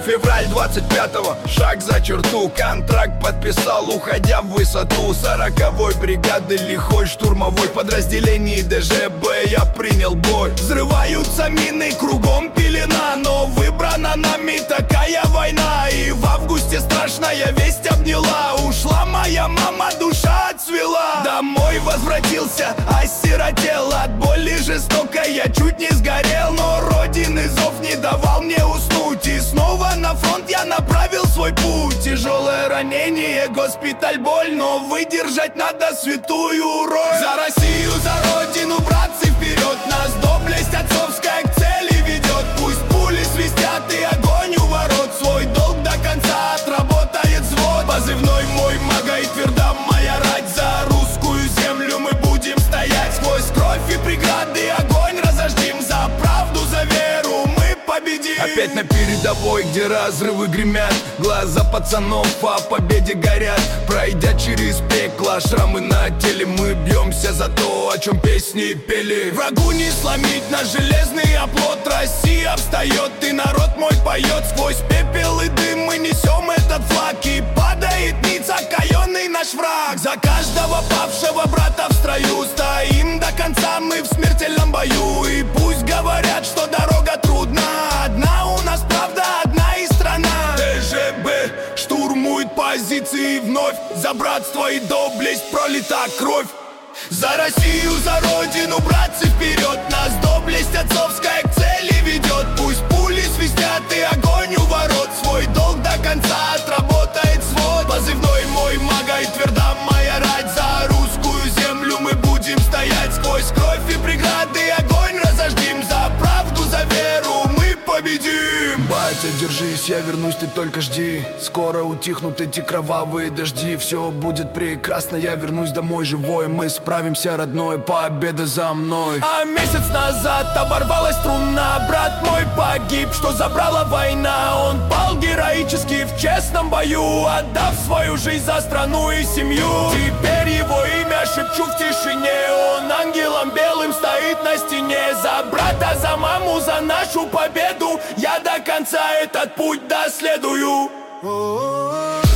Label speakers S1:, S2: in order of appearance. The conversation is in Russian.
S1: Февраль 25-го, шаг за черту. Контракт подписал, уходя в высоту 40-й бригады лихой штурмовой. Подразделении ДЖБ я принял бой. Взрываются мины, кругом пелена, но выбрана нами такая война. И в августе страшная весть обняла. Ушла моя мама, душа отцвела. Домой возвратился, осиротел. От боли жестокой я чуть не сгорел. Но родины зов не давал мне уснуть. И снова на фронт я направил свой путь. Тяжелое ранение, госпиталь, боль, но выдержать надо святую роль. За Россию, за родину, братцы, вперед! Нас доблесть отцовская к цели ведет. Пусть пули свистят и огонь у ворот. Свой долг до конца отработает взвод. Позывной мой мага и тверда моя рать. За русскую землю мы будем стоять. Сквозь кровь и преграды огонь разождем. За правду, за веру мы победим. Опять на передовой, где разрывы гремят. Глаза пацанов по победе горят. Пройдя через пекло, шрамы на теле, мы бьемся за то, о чем песни пели. Врагу не сломить наш железный оплот. Россия встает и народ мой поет. Сквозь пепел и дым мы несем этот флаг. И падает ниц окаянный наш враг. За каждого павшего брата в строю стоим до конца мы в смертельном бою. И пусть говорят, что дорога трудна, одна у нас правда, одна и страна. ДЖБ штурмует позиции вновь. За братство и доблесть пролита кровь. За Россию, за родину, братцы, вперед! Нас доблесть отцовская к цели ведет. Пусть пули свистят и огонь у ворот. Свой долг до конца отработает свод. Позывной мой мага и тверда моя рать. За русскую землю мы будем стоять. Сквозь кровь и преграды огонь разождем. За правду, за веру мы победим. Батя, держись, я вернусь, ты только жди. Скоро утихнут эти кровавые дожди. Все будет прекрасно, я вернусь домой живой. Мы справимся, родной, победа за мной. А месяц назад оборвалась струна. Брат мой погиб, что забрала война. Он пал героически в честном бою, отдав свою жизнь за страну и семью. Теперь его имя шепчу в тишине. Он ангелом белым стоит на стене. За брата, за маму, за нашу победу я до конца этот путь доследую.